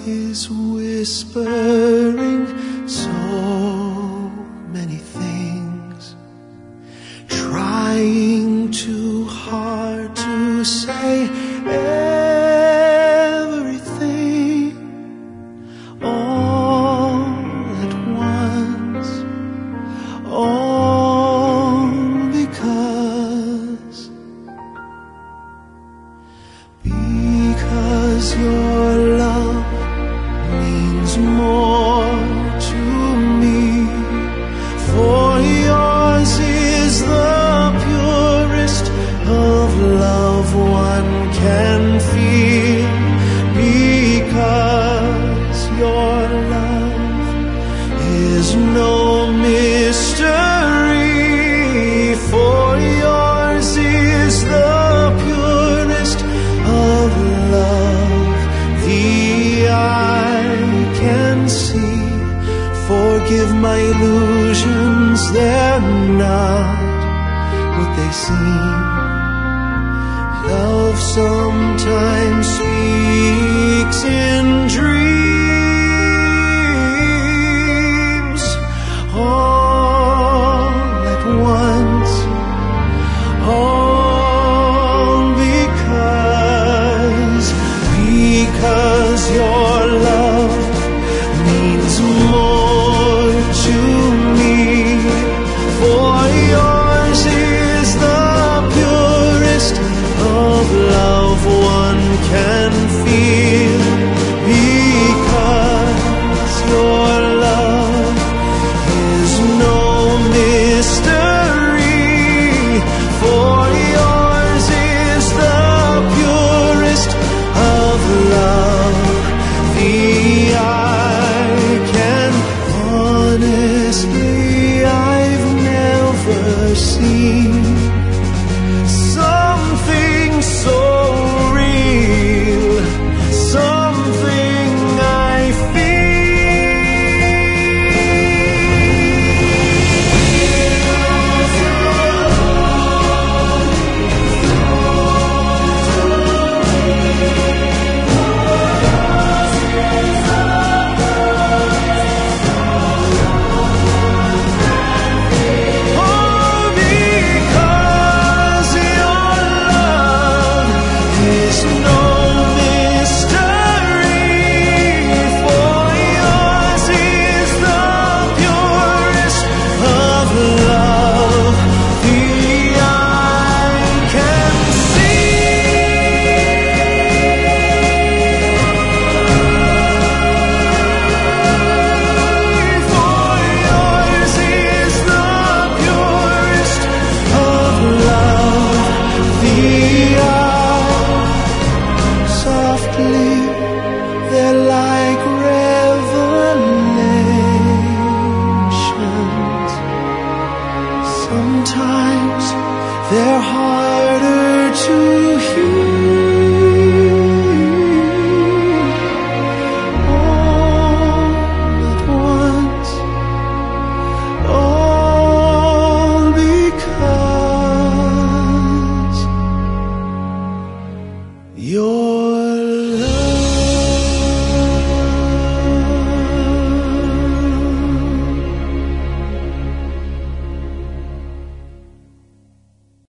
is whispering so many things, trying too hard to say everything all at once, all because your love means more to me, for yours is the purest of love one can feel, because your love is no mystery, for yours is the purest of love the eye can see. Forgive my illusions, they're not what they seem. Love sometimes speaks in dreams, all at once, all because your love means more to me, for yours is the purest of love one can feel, because your love is no mystery, for yours is the purest of love the eye can. Honestly, I've never seen something so real, something I they're like revelations. Sometimes they're harder to hear, all at once, all because your